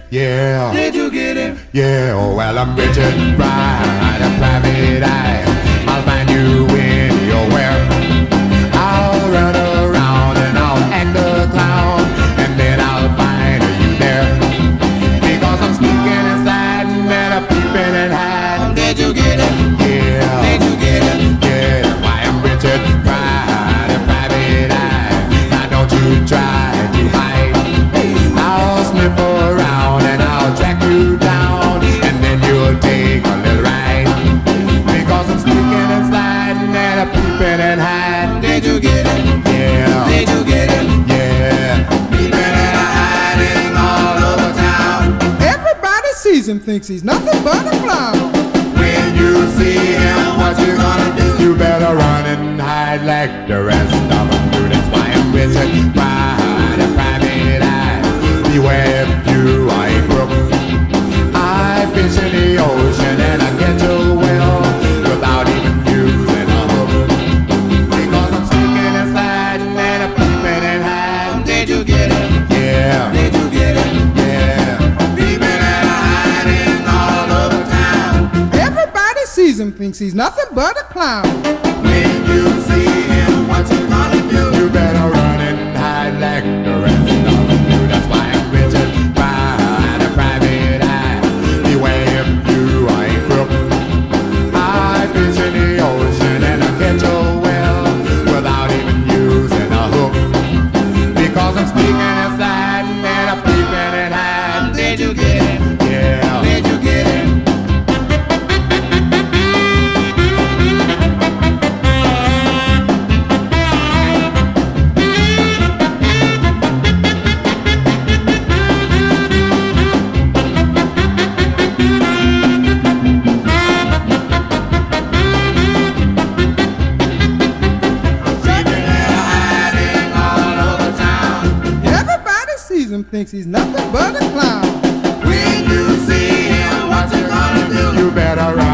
Yeah. Did you get him? Yeah, oh, well, I'm Richard Pryor, a private eye. I'll find you anywhere. I'll run around and I'll act a clown, and then I'll find you there. Because I'm sneaking inside and I'm peeping and hiding. Did you get him? Yeah. Did you get him? Yeah, why I'm Richard Pryor, a private eye. Now don't you try to hide. I'll sniff around and I'll track you down, and then you'll take a little ride. Because I'm sneaking and sliding and I'm peeping and hiding. Did you get him? Yeah. Did you get him? Yeah. Peeping and hiding all over town. Everybody sees him, thinks he's nothing but a clown. When you see him, what you gonna do? You better run and hide like the rest of them do. That's why I'm Richard Pryor, a private eye. Beware if you are a crook. I fish in the ocean and I catch a whale without even using a hook. Because I'm sneaking and sliding and I'm peeping and hiding. Did you get him? Yeah. Did you get him? Yeah. Peeping and hiding all over town. Everybody sees him, thinks he's nothing but a clown. When you see him, what you gonna do? You better run and hide like the rest of them do. That's why I'm Richard Pryor, a private eye. Beware if you are a crook. I fish in the ocean and I catch a whale without even using a hook. Because I'm sneaking and sliding and I'm peeping and hiding. Did you get him? Yeah. Did you get him? Everybody sees him, thinks he's nothing but a clown. When you see him, what you gonna do? You better run